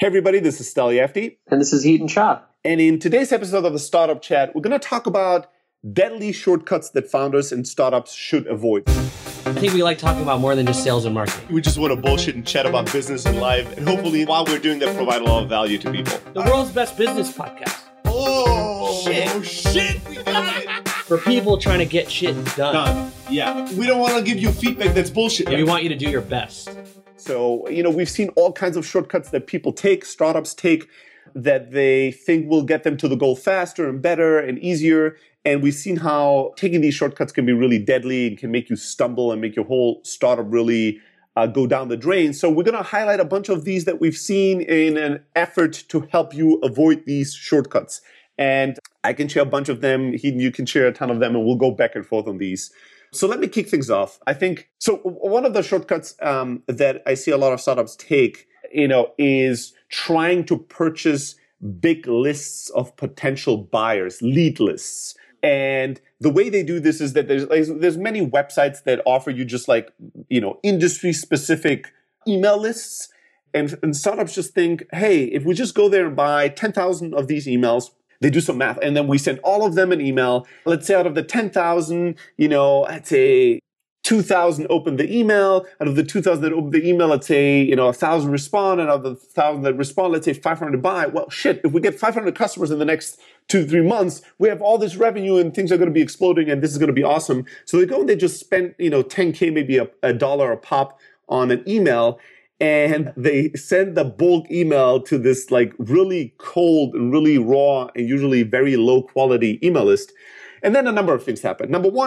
Hey everybody, this is Steli Efti. And this is Hiten Shah. And in today's episode of the Startup Chat, we're going to talk about deadly shortcuts that founders and startups should avoid. I think we like talking about more than just sales and marketing. We just want to bullshit and chat about business and life. And hopefully, while we're doing that, provide a lot of value to people. The world's best business podcast. Oh, shit. We got it. For people trying to get shit done. Yeah. We don't want to give you feedback that's bullshit. We want you to do your best. So, we've seen all kinds of shortcuts that people take, startups take, that they think will get them to the goal faster and better and easier. And we've seen how taking these shortcuts can be really deadly and can make you stumble and make your whole startup really go down the drain. So we're going to highlight a bunch of these that we've seen in an effort to help you avoid these shortcuts. And I can share a bunch of them. You can share a ton of them, and we'll go back and forth on these. So let me kick things off. One of the shortcuts that I see a lot of startups take, is trying to purchase big lists of potential buyers, lead lists. And the way they do this is that there's many websites that offer you just industry specific email lists. And startups just think, hey, if we just go there and buy 10,000 of these emails, they do some math, and then we send all of them an email. Let's say out of the 10,000, let's say 2,000 open the email. Out of the 2,000 that open the email, let's say, 1,000 respond. And out of the 1,000 that respond, let's say 500 buy. Well, shit, if we get 500 customers in the next 2-3 months, we have all this revenue and things are going to be exploding and this is going to be awesome. So they go and they just spend, $10K, maybe a dollar a pop on an email. And they send the bulk email to this really cold and really raw and usually very low quality email list. And then a number of things happen. Number one,